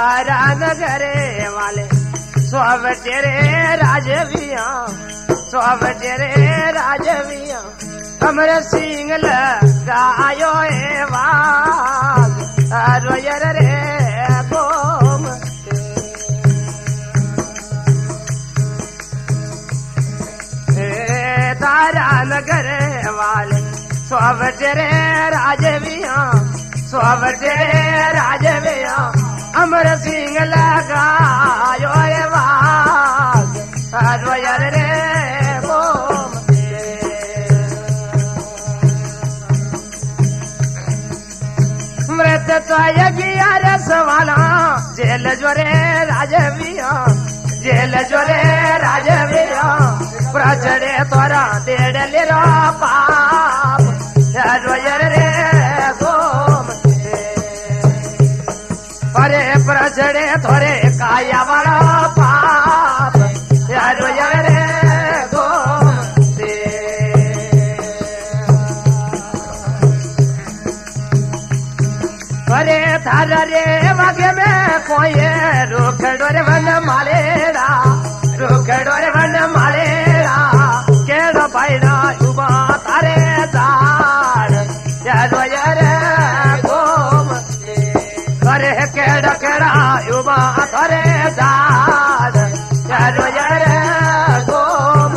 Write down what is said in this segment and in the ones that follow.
तारा नगरे वाले सब तेरे राजविया सब तेरे राजविया अमर सिंह लगायो वाग रोयर रे गोम तारा नगर वाले सब तेरे राजविया सब तेरे राजविया अमर सिंह लगायो वाग रोयर रे गोम मृत तो सवाला जेल जोरे राजविया जेल जोरे राजविया प्रचड़े तोरा देड़ले रा पाप रोयर रे गोम अरे प्रचड़े थोरे काया वाला पाप रोयर रे गोम अरे थार रे वागे में कोई रोखड़ोरे वन मालेरा रोखड़ोरे वन मालेरा केड़ो भाईड़ा युवा तारे दाड़ रोयर गोम अरे केड़ा केड़ा युवा तारे दाड़ रोयर गोम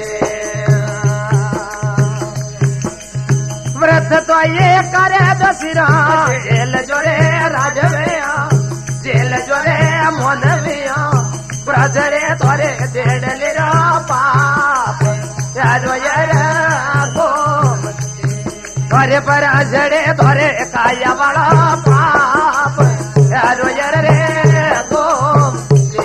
व्रत तो ये करे दसिरा जेल जोरे राजविया जेल जोरे मोनविया प्रजरे थोरे देड़ले रा पाप रोयर गोम अरे प्रजरे थोरे काया वाला पाप रोयर रे गोम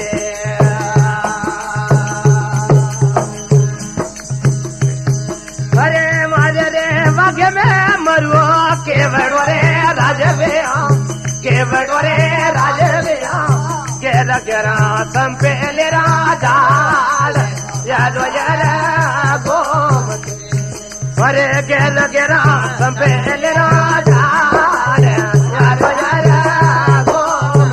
अरे मारे रे वागे में मरुआ केवड़ो रे राजविया केवड़ो रे राजविया गेरा गेरा संपेले राजाल रोयर गोम अरे गेरा गेरा संपेले राजाल रोयर गोम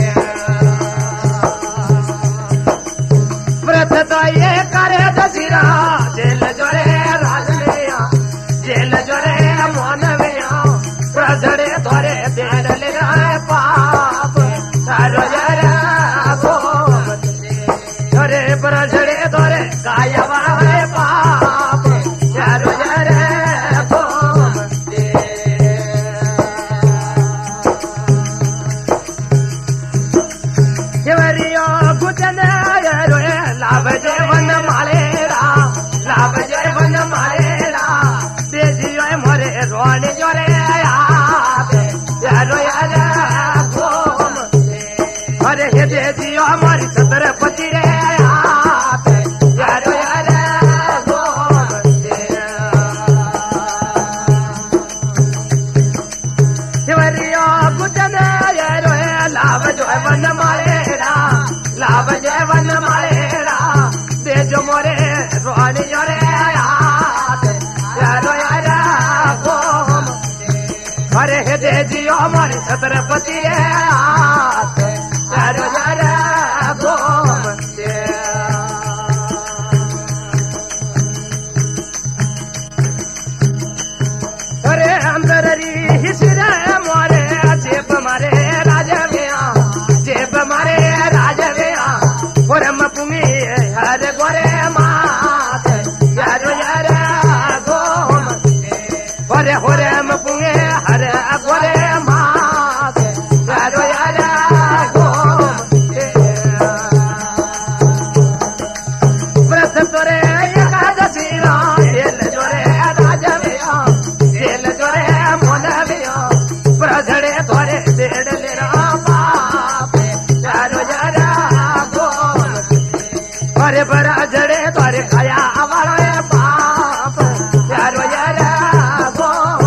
व्रत तो ये करे दसिरा जेल जोरे राजविया जेल जोरे मोनविया प्रजड़े थोरे देड़ले रा पाप रोयर गोम अरे प्रजड़े थोरे काया वाले पाप रोयर गोम केवरिया गुजन रोए लाभ जेवन मालेरा लाभ जेवन मालेरा देजियो मोरे रोने जोरे रोयर गोम अरे हे देजियो हमारी छत्रपति रे रोयर गोम शिवरिया गुजन रोए लाभ जो वन मालेरा लाभ जय वन मालेरा देजो मोरे रोने जोरे रोयर गोम अरे हे देजियो हमारे छत्रपति रोयर गोम अरे अंदर हिसर मारे जेब मारे राजविया जेब मारे राजविया गोरम पुंगी हर गोरे मात रोयर गोम होरे होरे पुंगे हर गोरे मात रोयर गोम व्रत तोरे एकादशीरा जेल जोरे राजविया जेल जोरे मोनविया प्रजड़े थोरे देड़ले रा पाप रोयर गोम अरे प्रजड़े थोरे काया वाले पाप रोयर गोम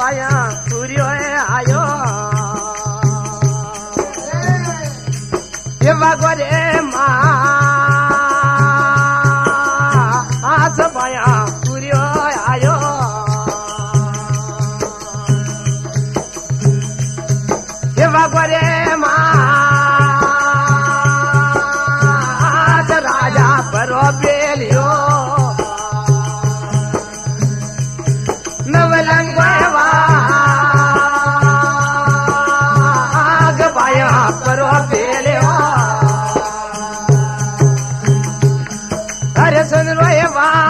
पाया सूर्य आयो ये बागोरे मास पाया सूर्य आयो ये बागोरे मास राजा परो बेलियो नवलंगवाग पाया परो बेलियो अरे सुन रोए